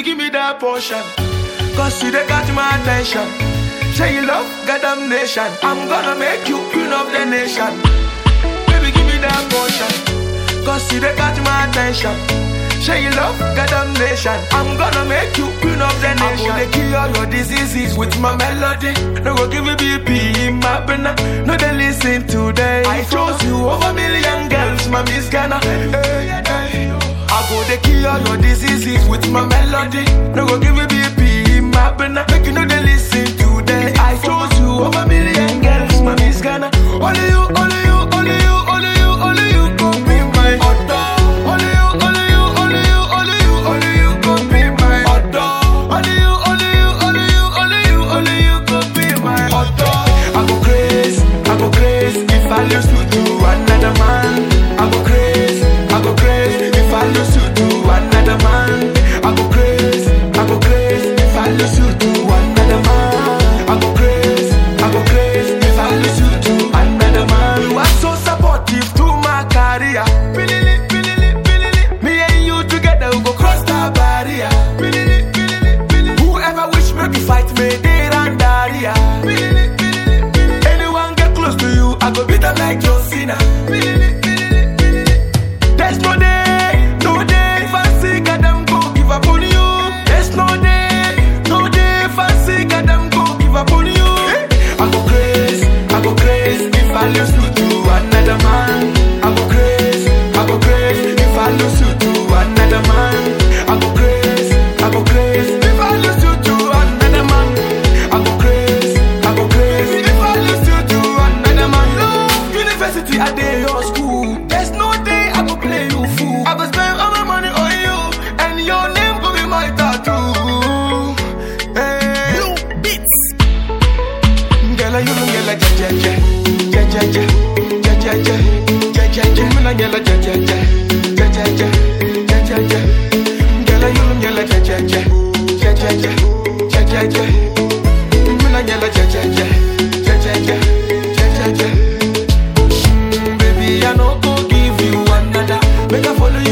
Baby, give me that portion. Cause you they got my attention. Say you love, got damnation. I'm gonna make you queen of the nation. Baby, give me that portion. Cause you they got my attention. Say you love, got damnation. I'm gonna make you queen of the nation. I'm gonna cure all your diseases with my melody. No go give me BP in my banana. No they listen today. I chose you over a million girls, my Miss Ghana. I go to cure all your diseases with my melody. No go give me BP in my banana. Make you know they listen today. I chose you over a million girls, my Miss Ghana. Only you, only you, only you, only you, only you go be my author. Only you, only you, only you, only you, only you go be my author. Only you, only you, only you, only you, only you go be my author. I go crazy if I lose you to another man. I go crazy if I lose you to another man. I go crazy if I lose you to another man. I go crazy if I lose you to another man. You are so supportive to my career. Me and you together we go cross the barrier. Whoever wish me to fight me, they run barrier. Anyone get close to you, I go beat them like John Cena. There's no day, fancy got them go give up on you. There's no day, fancy got them go give up on you. I go crazy if I lose you to another man. I go crazy if I lose you to another man. I go crazy if I lose you to another man. I go crazy if I lose you to another man. University I day your school. There's no day I go play you fool. I go spend all my money on you, and your name go be my tattoo. Hey, you beats. Girl, you know girl like ja. Me na girl like ja. Girl, you know girl like ja. Me na girl like ja. Baby, I no go give you another. Make I follow you.